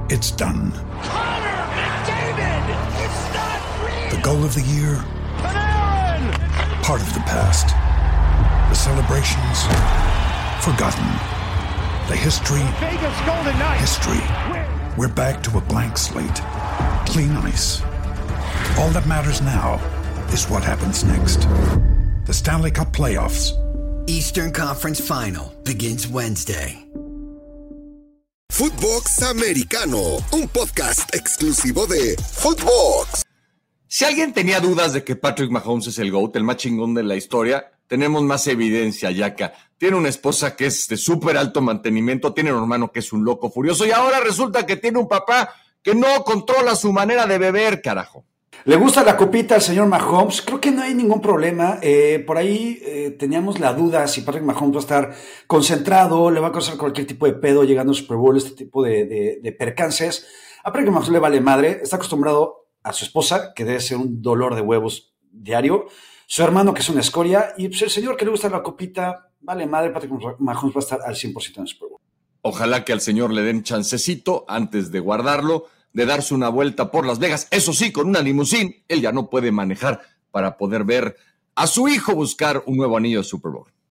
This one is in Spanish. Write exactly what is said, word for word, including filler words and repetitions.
It's done. Connor McDavid! It's not real! The goal of the year? Panarin! Part of the past. The celebrations? Forgotten. The history? Vegas Golden Knights! History. We're back to a blank slate. Clean ice. All that matters now is what happens next. The Stanley Cup Playoffs. Eastern Conference Final begins Wednesday. Footbox Americano, un podcast exclusivo de Footbox. Si alguien tenía dudas de que Patrick Mahomes es el GOAT, el más chingón de la historia, tenemos más evidencia, Yaka. Tiene una esposa que es de súper alto mantenimiento, tiene un hermano que es un loco furioso y ahora resulta que tiene un papá que no controla su manera de beber, carajo. ¿Le gusta la copita al señor Mahomes? Creo que no hay ningún problema. Eh, por ahí eh, teníamos la duda si Patrick Mahomes va a estar concentrado, le va a causar cualquier tipo de pedo llegando al Super Bowl, este tipo de, de, de percances. A Patrick Mahomes le vale madre, está acostumbrado a su esposa, que debe ser un dolor de huevos diario, su hermano, que es una escoria, y pues el señor que le gusta la copita, vale madre, Patrick Mahomes va a estar al cien por ciento en el Super Bowl. Ojalá que al señor le den chancecito antes de guardarlo, de darse una vuelta por Las Vegas, eso sí, con una limusín. Él ya no puede manejar para poder ver a su hijo buscar un nuevo anillo de Super Bowl.